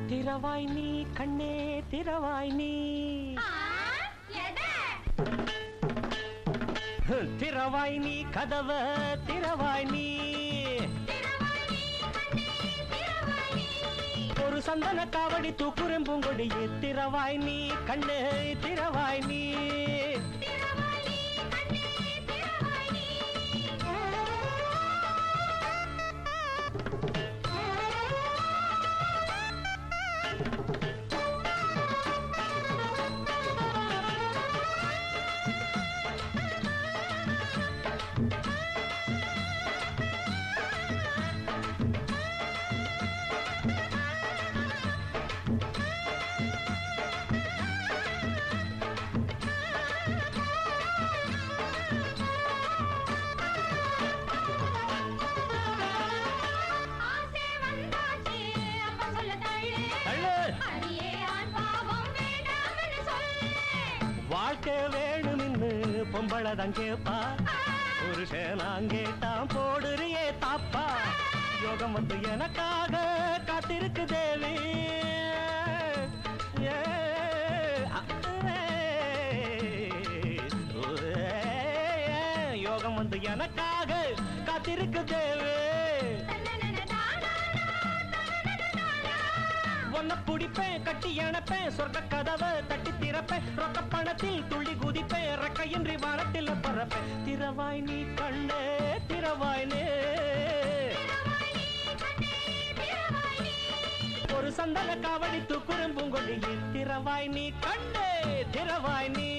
திரவாய் நீ கண்ணே திரவாய் நீ திரவாய் நீ கதவ திரவாய் நீ ஒரு சந்தன காவடி தூக்குறும் பூங்கொடியே திரவாய் நீ கண்ணே திரவாய் நீ வாழ்க்கை வேணுமின்னு பொம்பளதான் கேப்பா புருஷனாங் கேட்டான் போடுறியே தாப்பா யோகம் வந்து எனக்காக காத்திருக்கு தேவி யோகம் வந்து எனக்காக காத்திருக்கு தேவி ஒன்ன புடிப்பேன் கட்டி அணைப்பேன் சொர்க்க கதவை தட்டி திறப்பேன் ரொக்க பணத்தில் துள்ளி குதிப்பேன் ரெக்கையின்றி வானத்தில் பறப்பேன் திரவாய் நீ கண்ணே திரவாய் நீ ஒரு சந்தன காவடி தூக்குறும் பூங்கொடியே திரவாய் நீ கண்ணே திரவாய் நீ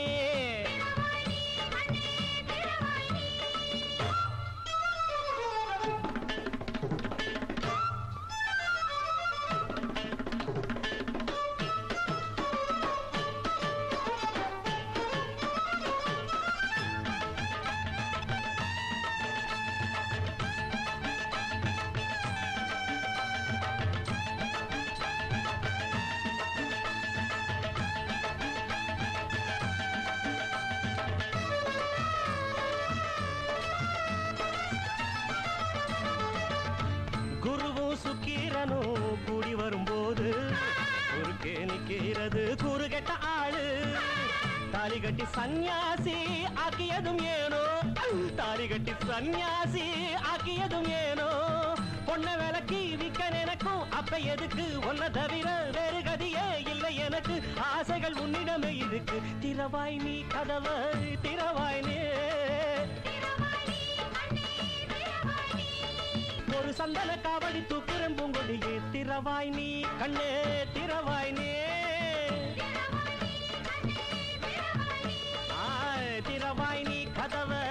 சுக்கீரனும் கூடி வரும்போது ஒரு கேணிக்கிறது கூறு கெட்ட ஆளு தாலி கட்டி சன்னியாசி ஆக்கியதும் ஏனோ தாலி கட்டி சன்னியாசி ஆக்கியதும் ஏனோ பொண்ண விலக்கி விக்க நினைக்கும் அப்ப எதுக்கு ஒன்ன தவிர வேறு கதியே இல்லை எனக்கு ஆசைகள் உன்னிடமே இருக்கு திரவாய் நீ கதவை திரவாய் நீ ஒரு சந்தன காவடி தூக்குறும் பூங்கொடியே திரவாய் நீ கண்ணே திரவாய் நீ திரவாய் நீ கதவை